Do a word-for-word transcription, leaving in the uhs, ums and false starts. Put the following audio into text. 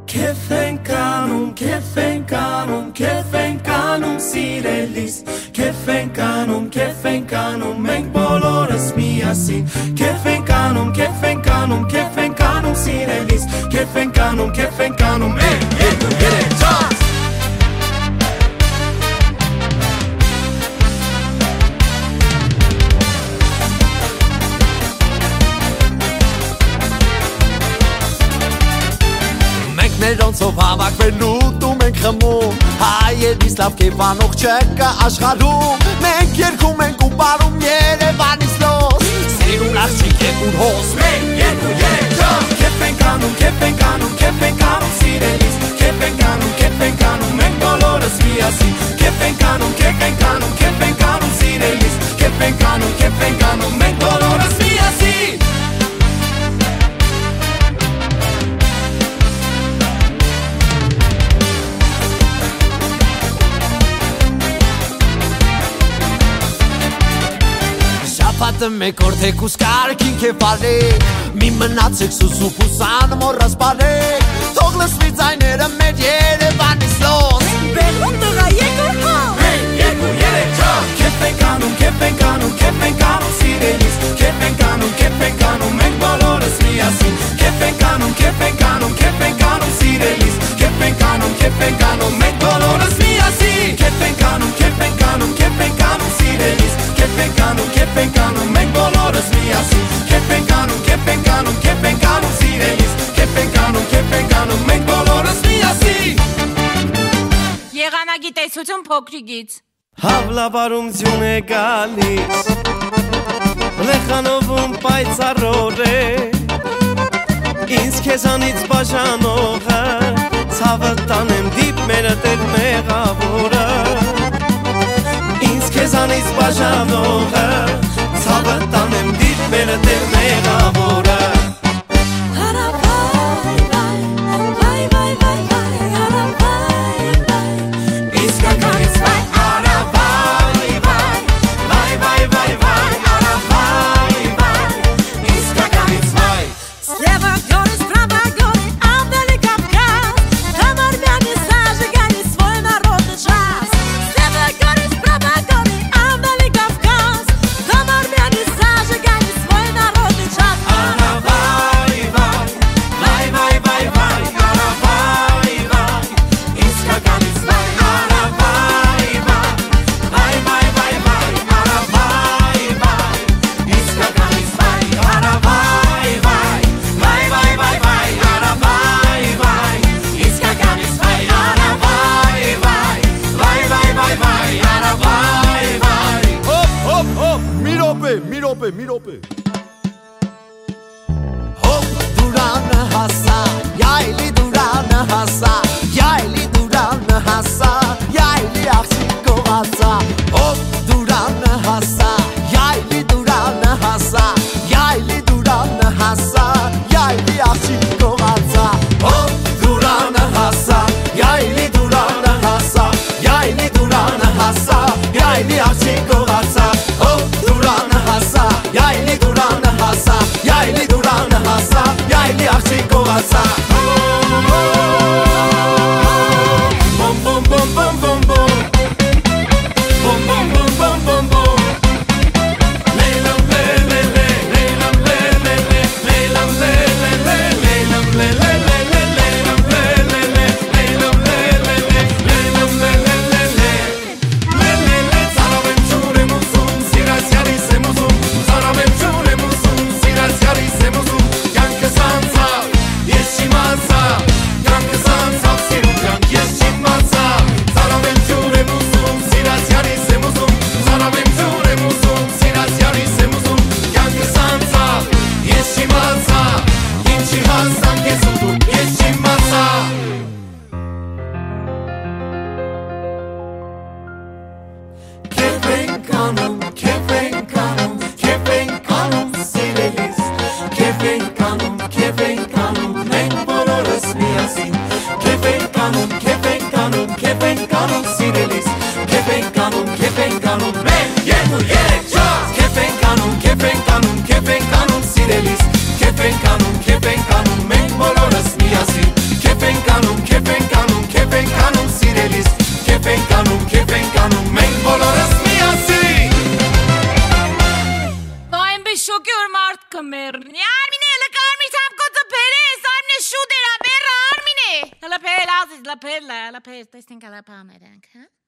Kefenkanum, kefenkanum, kefenkanum sirelis Kefenkanum, kefenkanum, մենք բոլորս միասին Kefenkanum, kefenkanum, kefenkanum sirelis Kefenkanum, kefenkanum, ein, երկու, երեք, չաս Ներոնցով հավաքվելու դու մենք խմում Հայերից լավ կեվանող չկա աշխարհում Մենք երգում ենք ու պարում Երևանից լոս Սիրուն աղջիկ ենք ուր հոս Մենք երկու երեք չաս Քեֆ ենք անում, քեֆ ենք անում, քեֆ ենք անում սիրելիս Քեֆ ենք անում, քեֆ ենք անում, մենք բոլորս միասին Քեֆ ենք անում, քեֆ ենք անում, քեֆ ենք անում սիրելիս Քեֆ ենք անում, քեֆ ենք անում, մենք բոլորս միասին Շապատը մեկ օր թեկուս կարգին կե պարեք Մի մնացեք սուսուպ ու սան մորս պարեք Թող լսվի ձայները մեր Երևանից լոս Բերում տղա երկու հոս Մենք երկու երեք չաս Քեֆ ենք անում, քեֆ ենք անում, քեֆ ենք անում սիրելիս Քեֆ ենք անում, քեֆ ենք անում, մենք բոլորս միասին Քեֆ ենք անում, քեֆ ենք անում, քեֆ ենք անում սիրելիս Քեֆ ենք անում, քեֆ ենք անում, մենք բոլորս միասին Քեֆ ենք անում, քեֆ ենք անում, քեֆ ենք անում սիրելիս Քեֆ ենք անում, քեֆ ենք անում, մենք բոլորս միասին Քեֆ ենք անում, քեֆ ենք անում, քեֆ ենք անում սիրելիս Քեֆ ենք անում, քեֆ ենք անում, մենք բոլորս միասին Եղանակի տեսություն փոքրիկից Հավլաբարումություն է գալիս Լեխանովում պայծառոր է Ինձ քեզանից բաժանողը Ցավը տանեմ դիպ մերը տեր մեղավորը Ինձ քեզանից բաժանողը Ցավը տանեմ դիպ մերը տեր մեղավորը Mirope, mirope Hop Duran'a hasa Yayli Duran'a hasa Yayli Duran'a hasa Yayli aksik kovasa Hop Duran'a hasa Yayli Duran'a hasa Yayli Duran'a hasa Yayli aksik kovasa Hop Duran'a hasa Yayli Duran'a hasa Yayli Duran'a hasa Yayli aksik kovasa Hop Duran'a hasa Yayli Duran'a hasa Yayli Duran'a hasa Yayli aksik kovasa Bom bom bom bom bom bom Bom bom bom bom bom bom Leylam le le le Leylam le le le Leylam le le le Leylam le le le Leylam le le le Leylam le le le Leylam le le le Le le le Zaravem çurem uzun Siras yarisem uzun Zaravem çurem uzun Siras yarisem uzun Yankı sansa Yeşimansa Yankı sansa Sirun yank yeşimansa Zaravem çurem uzun Siras yarisem uzun Zaravem çurem uzun Siras yarisem uzun Yankı sansa Yeşimansa Yinçi hansan gezudu Yeşimansa Kefenkanum, kefenkanum, kefenkanum sirelis Kefenkanum, kefenkanum, մենք բոլորս միասին Kefenkanum, kefenkanum, kefenkanum սիրելիս Kefenkanum, kefenkanum, մենք երկու երեք չաս Kefenkanum, kefenkanum, kefenkanum սիրելիս Kefenkanum, kefenkanum, մենք բոլորս միասին Kefenkanum կմեռ։ Արմինե, լկարմի թամ կոծը բերես, արմինե շուտ էր, բեռը, արմինե։ Հլա փել, ազիզ, լա փել, լա փել, տեսնենք հլա փաներանք, հա։